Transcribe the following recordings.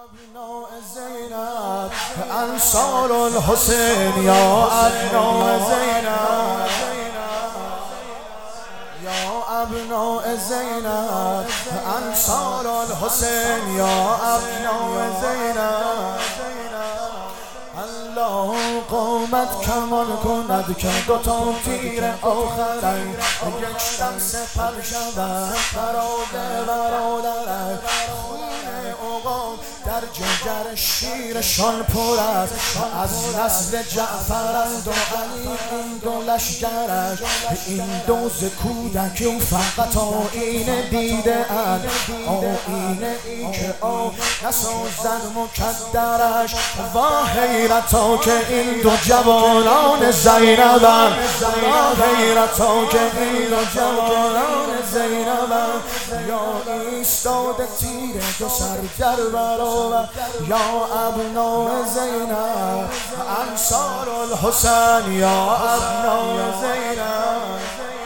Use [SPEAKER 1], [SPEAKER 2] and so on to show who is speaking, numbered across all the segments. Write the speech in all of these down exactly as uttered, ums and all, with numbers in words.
[SPEAKER 1] ابناء زینب انصار الحسین یا ابناء زینب یا ابناء زینب انصار الحسین یا ابناء زینب الله قومت کمان کند که دوتا تیر آخرین یک دم سپر شود برادر برادر در جگر شیرشان پر است از نسل جعفرند و علی این دو لشکرش این دوز کودکی فقط آینه دیده اند آینه ای که آب نسازد مکدرش و حیرتا که این دو جوانان زینبند و حیرتا که این دو جوانان زینبند یا ایستاده تیر دو سر در برابر یا ابناء زینب انصار الحسین یا ابناء زینب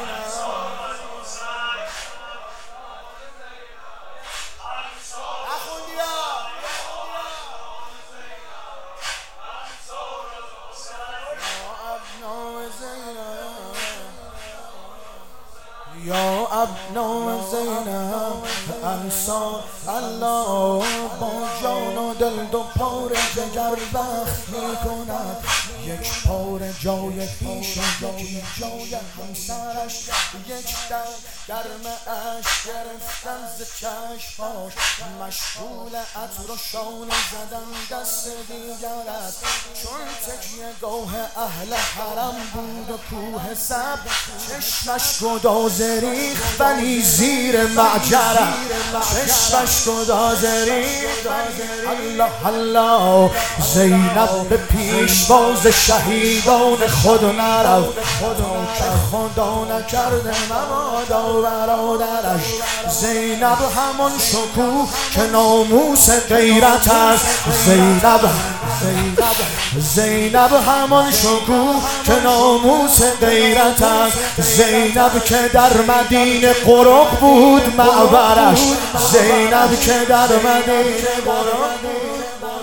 [SPEAKER 1] یا ابناء زینب انصار الله با جان و دل دو پار جگر بخت می کند یک پار جای پیش یکی جای همسرش یک در گرم اش گرفتن ز چشماش مشغول عطر و شانه زدن دست دیگرش چون تکیه گاه اهل حرم بود و کوه سب چشمش گدازه ریخت ولی زیر معجره چشمش گدازه ریخت الله الله زینب به پیشواز شهیدان خود نرفت که خدا نکرده مبادا برادرش زینب همان شکوه که ناموس غیرت است زینب زینب زینب همان شکوه که ناموس غیرت است زینب که در مدینه قرق بود معبرش زینب که در مدینه قرق بود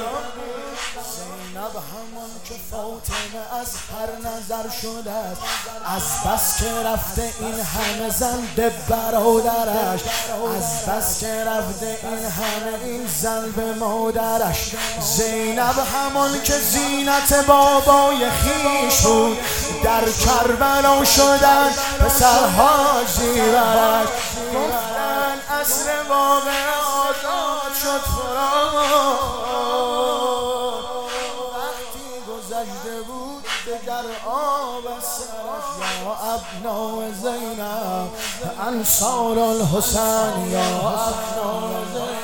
[SPEAKER 1] زینب همان که فاطمه از هر نظر شده است از بس که رفته این همه زن به برادرش از بس که رفته این همه این زن به مادرش زینب همان که زینت بابای خیش بود در کربلا شدن پسرها زیورش گفتن عصر واقع آزاد شد فرار وقتی گذشته بود دگر آب سرش یا ابناء زینب انصار الحسین یا ابناء زینب